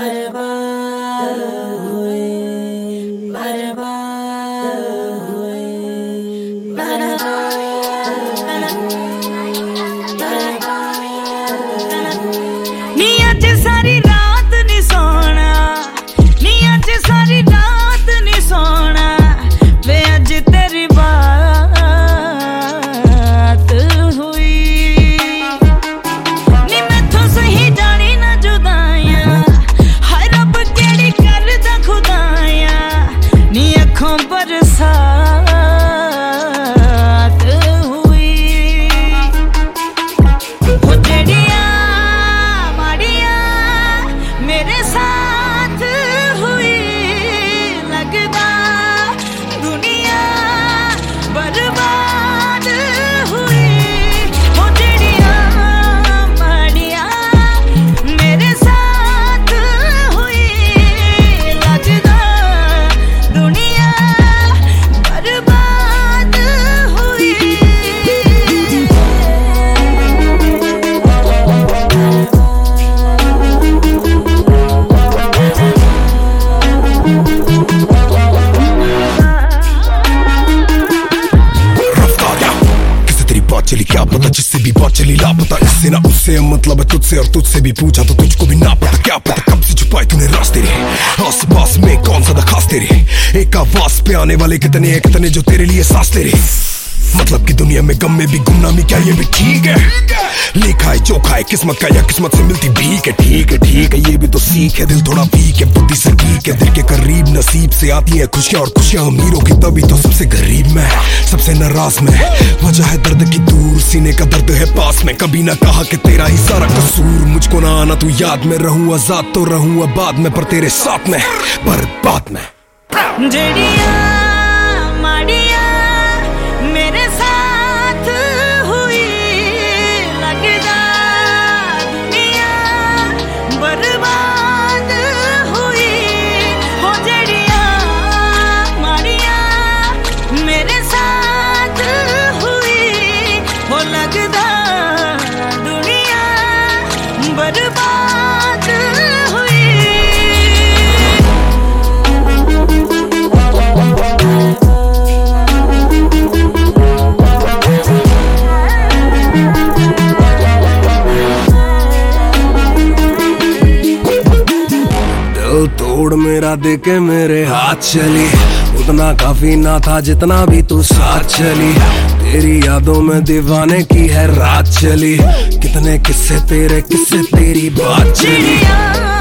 बर्बाद हुए, बर्बाद हुए, नी अज सारी रात नी सोना, नी अज सारी रात नी सोना, वे अज तेरी बात हुई। नी मैथों सही जानी ना जुदाइया, हाय रब केड़ी करदा खुदाइया, नी अखों बरसात हुई। वो जेड़िया माड़िया मेरे साथ हुई, लगदा दुनिया बर्बाद हुई। वो जेड़िया माड़िया मेरे साथ हुई, लगदा दुनिया बर्बाद हुई। किसे तेरी बात चली क्या पता, जिससे भी बात चली लापता, इससे ना उससे मतलब है तुझसे, और तुझसे भी पूछा तो तुझको भी ना पता। क्या पता कब से छुपाए तूने राज तेरे आस पास में, कौन सा था खास तेरे। एक आवाज पे आने वाले कितने हैं, कितने जो तेरे लिए सांस तेरे। मतलब की दुनिया में गम में भी गुमनामी, क्या ये भी ठीक है। लिखा है जो खाए किस्मत का, या किस्मत से मिलती भीख है। ठीक है ठीक है, ये भी तो सीख है। दिल थोड़ा वीक है, बुद्धि से ठीक है। दिल के करीब नसीब से आती है खुशियां, और खुशियां अमीरों की, तभी तो सबसे गरीब मैं, सबसे नाराज मैं। वजह है दर्द की दूर, सीने का दर्द है पास में। कभी ना कहा कि तेरा ही सारा कसूर, मुझको ना आना तू याद में। रहूं आजाद तो रहूं आबाद में, पर तेरे साथ में बर्बाद में। जेड़िया माड़िया मेरे साथ हुई, लगदा दुनिया बर्बाद हुई। हो जेड़िया माड़िया मेरे साथ हुई, हो लगदा दुनिया बर्बाद हुई। दिल तोड़ मेरा देके मेरे हाथ चली, उतना काफी ना था जितना भी तू साथ चली। तेरी यादों में दीवाने की है रात चली, कितने किस्से तेरे किस्से तेरी बात चली।